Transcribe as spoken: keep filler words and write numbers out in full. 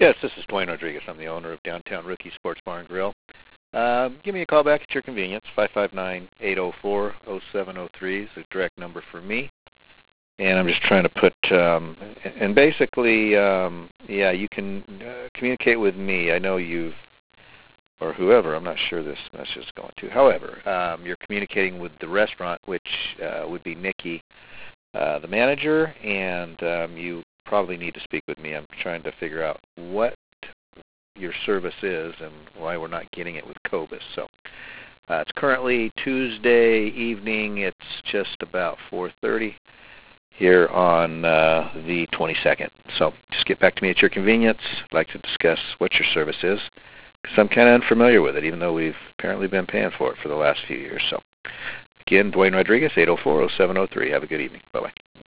Yes, this is Dwayne Rodriguez. I'm the owner of Downtown Rookie Sports Bar and Grill. Um, give me a call back at your convenience. five five nine, eight oh four, oh seven oh three is the direct number for me. And I'm just trying to put, um, and basically, um, yeah, you can uh, communicate with me. I know you've, or whoever, I'm not sure this message is going to. However, um, you're communicating with the restaurant, which uh, would be Nikki, uh, the manager, and um, you probably need to speak with me. I'm trying to figure out what your service is and why we're not getting it with Cobus. So uh, it's currently Tuesday evening. It's just about four thirty here on uh, the twenty-second. So just get back to me at your convenience. I'd like to discuss what your service is because I'm kind of unfamiliar with it, even though we've apparently been paying for it for the last few years. So again, Dwayne Rodriguez, eight oh four, oh seven oh three. Have a good evening. Bye-bye.